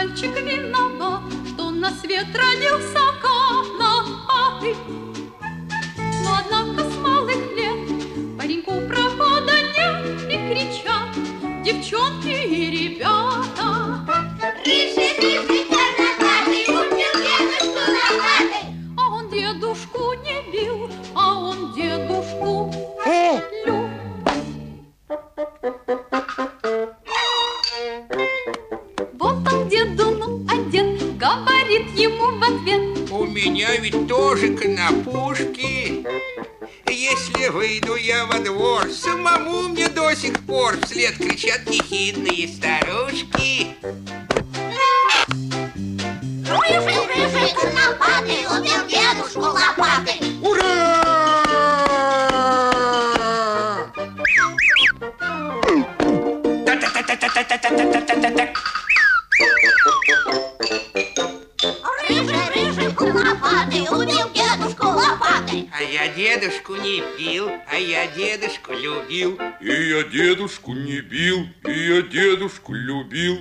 мальчик виноват, что на свет родился конопатый. Но однако с малых лет пареньку прохода нет, и кричат девчонки и ребята: рыжий, рыжий, конопатый, убил дедушку лопатой. А он дедушку не бил, а он дедушку любил. Вот он деду, ну, а дед говорит ему в ответ: у меня ведь тоже конопушки. Если выйду я во двор, самому мне до сих пор вслед кричат ехидные старушки. Рыжий, рыжий, конопатый, убил дедушку лопатой. Ура! Та-та-та-та-та-та-та-та-та-та-та. Рыжий, рыжий, конопатый, убил дедушку лопатой. А я дедушку не бил, а я дедушку любил. И я дедушку не бил, и я дедушку любил.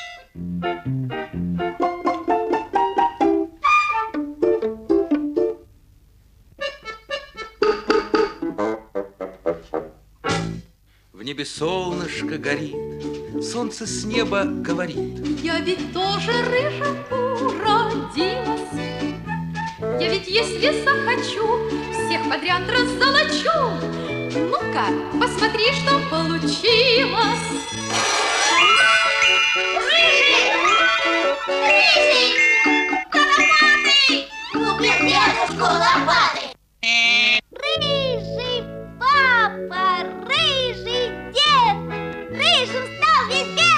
В небе солнышко горит, солнце с неба говорит: я ведь тоже рыжим уродилась. Я ведь, если захочу, всех подряд раззолочу. Ну-ка, посмотри, что получилось. Рыжий, рыжий, конопатый, убил дедушку лопатой. Рыжий папа, рыжий дед, рыжим стал весь дед.